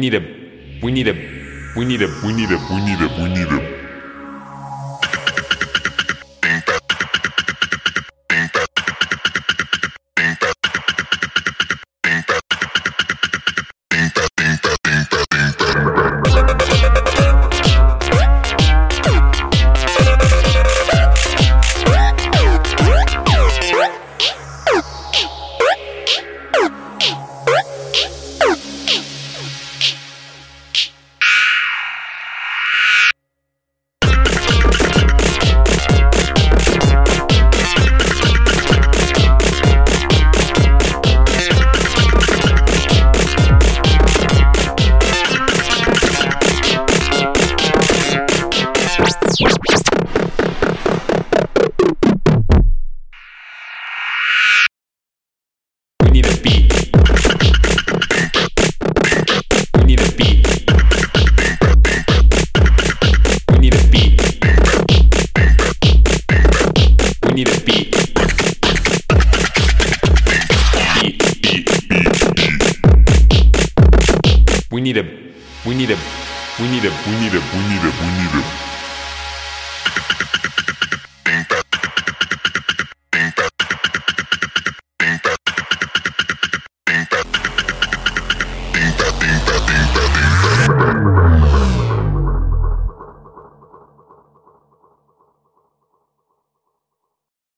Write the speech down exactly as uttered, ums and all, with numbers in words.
need a, we need a, we need a, we need a, we need a, we need a. We need a beat. We need a beat. We need a beat. We need a beat. Beat, beat, beat, beat. We need a, we need a, we need a, we need a, we need a, we need a.